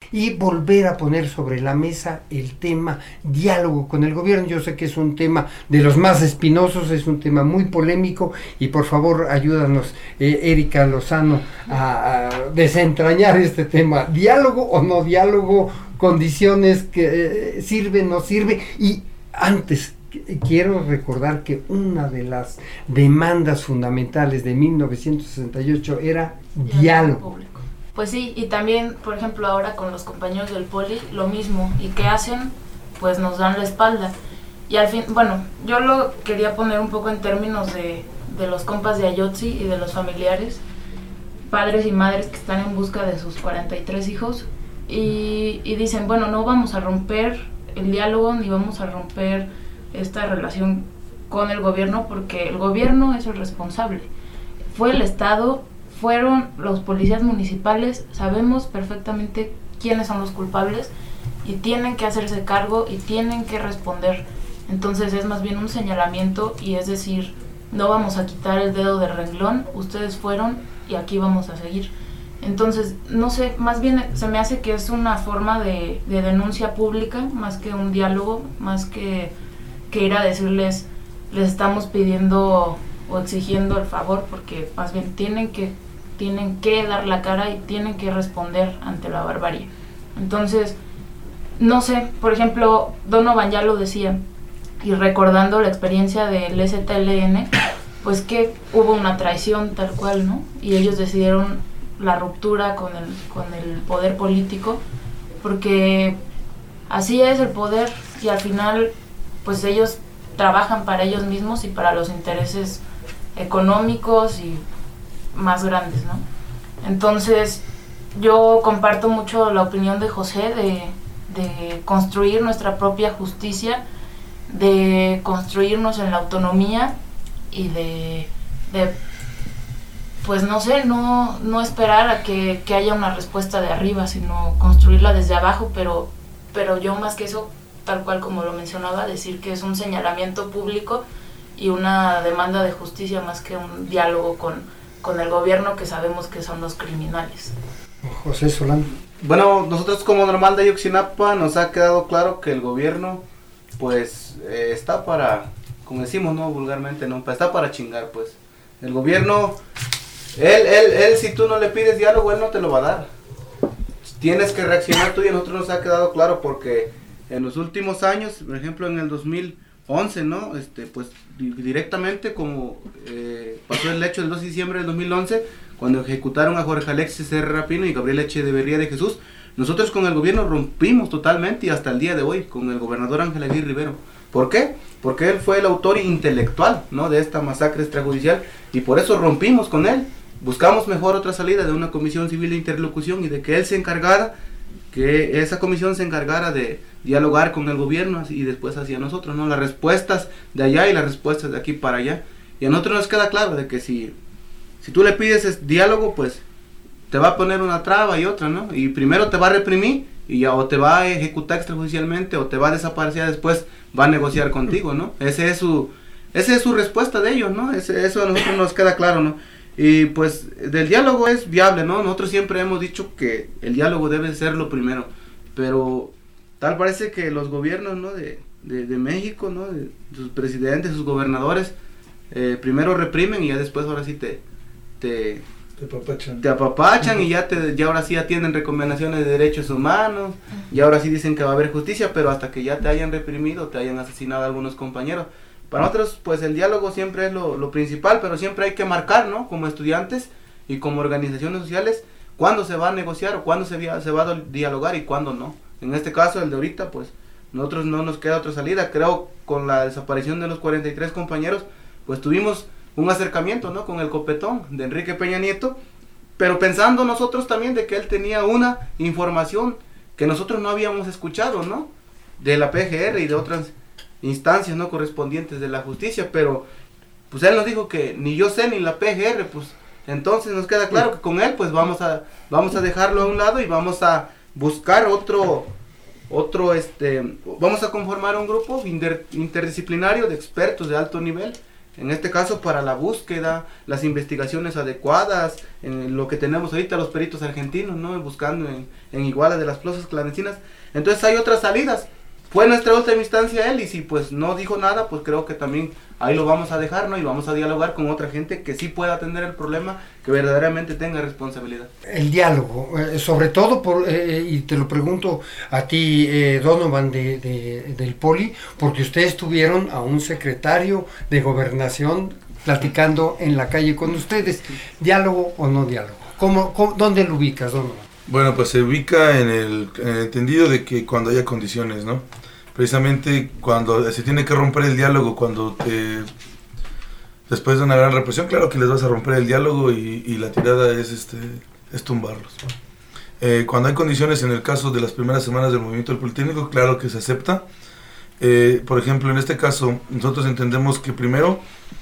y volver a poner sobre la mesa el tema diálogo con el gobierno. Yo sé que es un tema de los más espinosos, es un tema muy polémico y por favor ayúdanos, Erika Lozano, a desentrañar este tema. ¿Diálogo o no diálogo? Condiciones que sirve, no sirve. Y antes quiero recordar que una de las demandas fundamentales de 1968 era diálogo. Pues sí, y también, por ejemplo, ahora con los compañeros del Poli, lo mismo. ¿Y qué hacen? Pues nos dan la espalda. Y al fin, bueno, yo lo quería poner un poco en términos de los compas de Ayotzi y de los familiares, padres y madres que están en busca de sus 43 hijos y dicen, bueno, no vamos a romper el diálogo ni vamos a romper esta relación con el gobierno porque el gobierno es el responsable. Fue el Estado, fueron los policías municipales, sabemos perfectamente quiénes son los culpables y tienen que hacerse cargo y tienen que responder. Entonces es más bien un señalamiento y es decir, no vamos a quitar el dedo del renglón, ustedes fueron y aquí vamos a seguir. Entonces, no sé, más bien se me hace que es una forma de denuncia pública, más que un diálogo, más que ir a decirles, les estamos pidiendo o exigiendo el favor, porque más bien tienen que dar la cara y tienen que responder ante la barbarie. Entonces, no sé, por ejemplo, Donovan ya lo decía, y recordando la experiencia del STLN, pues que hubo una traición tal cual, ¿no? Y ellos decidieron la ruptura con el poder político, porque así es el poder y al final pues ellos trabajan para ellos mismos y para los intereses económicos y más grandes, ¿no? Entonces yo comparto mucho la opinión de José de construir nuestra propia justicia, de construirnos en la autonomía y de pues no sé, no esperar a que haya una respuesta de arriba, sino construirla desde abajo, pero yo más que eso, tal cual como lo mencionaba, decir que es un señalamiento público y una demanda de justicia más que un diálogo con el gobierno que sabemos que son los criminales. José Solán. Bueno, nosotros como Normal de Ayotzinapa nos ha quedado claro que el gobierno pues está para, como decimos, no vulgarmente, no, está para chingar, pues. El gobierno, él si tú no le pides diálogo, él no te lo va a dar. Tienes que reaccionar tú y a nosotros nos ha quedado claro porque en los últimos años, por ejemplo en el 2011, ¿no? Pues directamente como pasó el hecho del 2 de diciembre del 2011, cuando ejecutaron a Jorge Alexis R. Rapino y Gabriel Echeverría de Jesús, nosotros con el gobierno rompimos totalmente y hasta el día de hoy con el gobernador Ángel Aguirre Rivero. ¿Por qué? Porque él fue el autor intelectual, ¿no?, de esta masacre extrajudicial y por eso rompimos con él. Buscamos mejor otra salida de una comisión civil de interlocución y de que él se encargara, que esa comisión se encargara de dialogar con el gobierno y después hacia nosotros, ¿no? Las respuestas de allá y las respuestas de aquí para allá. Y a nosotros nos queda claro de que si tú le pides ese diálogo, pues te va a poner una traba y otra, ¿no? Y primero te va a reprimir y ya o te va a ejecutar extrajudicialmente o te va a desaparecer, después va a negociar contigo, ¿no? Esa es su respuesta de ellos, ¿no? Eso a nosotros nos queda claro, ¿no? Y pues del diálogo es viable, ¿no? Nosotros siempre hemos dicho que el diálogo debe ser lo primero, pero tal parece que los gobiernos, ¿no?, de México, ¿no?, de sus presidentes, sus gobernadores, primero reprimen y ya después ahora sí te apapachan y ya ahora sí ya tienen recomendaciones de derechos humanos y ahora sí dicen que va a haber justicia, pero hasta que ya te hayan reprimido, te hayan asesinado a algunos compañeros. Para nosotros pues el diálogo siempre es lo principal, pero siempre hay que marcar, ¿no?, como estudiantes y como organizaciones sociales, cuándo se va a negociar o cuándo se va a dialogar y cuándo no. En este caso el de ahorita pues nosotros no nos queda otra salida. Creo con la desaparición de los 43 compañeros pues tuvimos un acercamiento, ¿no?, con el copetón de Enrique Peña Nieto, pero pensando nosotros también de que él tenía una información que nosotros no habíamos escuchado, ¿no?, de la PGR y de otras instancias no correspondientes de la justicia, pero pues él nos dijo que ni yo sé ni la PGR, pues entonces nos queda claro que con él pues vamos a dejarlo a un lado y vamos a buscar vamos a conformar un grupo interdisciplinario de expertos de alto nivel En este caso para la búsqueda, las investigaciones adecuadas, en lo que tenemos ahorita los peritos argentinos, ¿no? Buscando en Iguala de las plazas clandestinas. Entonces hay otras salidas. Fue nuestra última instancia él, y si pues no dijo nada, pues creo que también ahí lo vamos a dejar, ¿no? Y vamos a dialogar con otra gente que sí pueda atender el problema, que verdaderamente tenga responsabilidad. El diálogo, sobre todo, y te lo pregunto a ti, Donovan, del Poli, porque ustedes tuvieron a un secretario de Gobernación platicando en la calle con ustedes. ¿Diálogo o no diálogo? ¿Dónde lo ubicas, Donovan? Bueno, pues se ubica en el entendido de que cuando haya condiciones, ¿no? Precisamente cuando se tiene que romper el diálogo, después de una gran represión, claro que les vas a romper el diálogo y la tirada es tumbarlos, ¿no? Cuando hay condiciones, en el caso de las primeras semanas del movimiento del Politécnico, claro que se acepta. Por ejemplo, en este caso, nosotros entendemos que primero,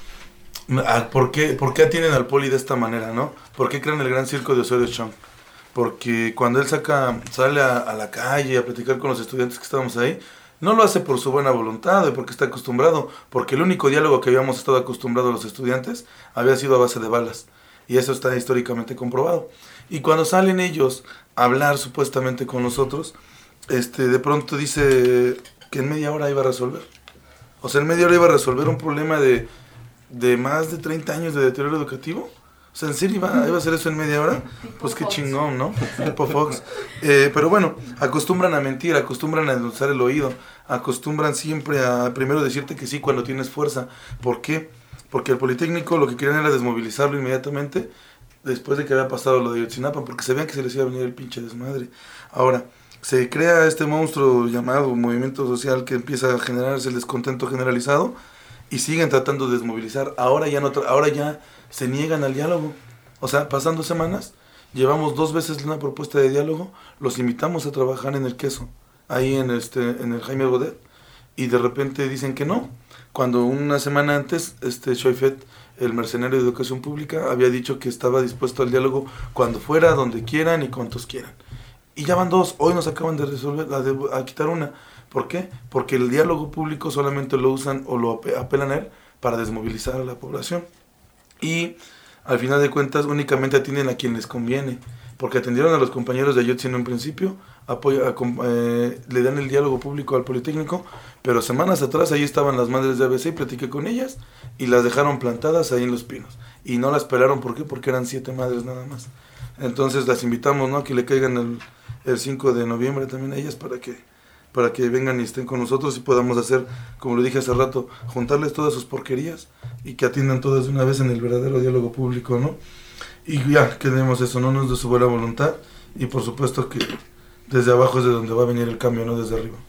¿por qué atienden al Poli de esta manera, no? ¿Por qué crean el gran circo de Osorio Chong? Porque cuando él sale a la calle a platicar con los estudiantes que estábamos ahí, no lo hace por su buena voluntad o porque está acostumbrado, porque el único diálogo que habíamos estado acostumbrados los estudiantes había sido a base de balas, y eso está históricamente comprobado. Y cuando salen ellos a hablar supuestamente con nosotros, de pronto dice que en media hora iba a resolver. O sea, en media hora iba a resolver un problema de más de 30 años de deterioro educativo. O sea, ¿en serio iba a hacer eso en media hora? Pues qué chingón, ¿no? Tipo Fox. Pero bueno, acostumbran a mentir, acostumbran a endulzar el oído, acostumbran siempre a primero decirte que sí cuando tienes fuerza. ¿Por qué? Porque el Politécnico lo que querían era desmovilizarlo inmediatamente después de que había pasado lo de Ayotzinapa, porque sabían que se les iba a venir el pinche desmadre. Ahora, se crea este monstruo llamado movimiento social que empieza a generarse el descontento generalizado y siguen tratando de desmovilizar. Ahora ya se niegan al diálogo. O sea, pasando semanas, llevamos 2 veces una propuesta de diálogo, los invitamos a trabajar en el queso, ahí en el Jaime Godet, y de repente dicen que no, cuando una semana antes, Schoifet, el mercenario de educación pública, había dicho que estaba dispuesto al diálogo cuando fuera, donde quieran y cuantos quieran. Y ya van 2, hoy nos acaban de resolver, a quitar una. ¿Por qué? Porque el diálogo público solamente lo usan o lo apelan a él para desmovilizar a la población. Y al final de cuentas únicamente atienden a quien les conviene, porque atendieron a los compañeros de Ayotzinapa en un principio, le dan el diálogo público al Politécnico, pero semanas atrás ahí estaban las madres de ABC y platiqué con ellas y las dejaron plantadas ahí en Los Pinos. Y no las pelaron, ¿por qué? Porque eran 7 madres nada más. Entonces las invitamos, ¿no?, que le caigan el 5 de noviembre también a ellas para que vengan y estén con nosotros y podamos hacer, como lo dije hace rato, juntarles todas sus porquerías y que atiendan todas de una vez en el verdadero diálogo público, ¿no? Y ya, queremos eso, no nos de su buena voluntad, y por supuesto que desde abajo es de donde va a venir el cambio, no desde arriba.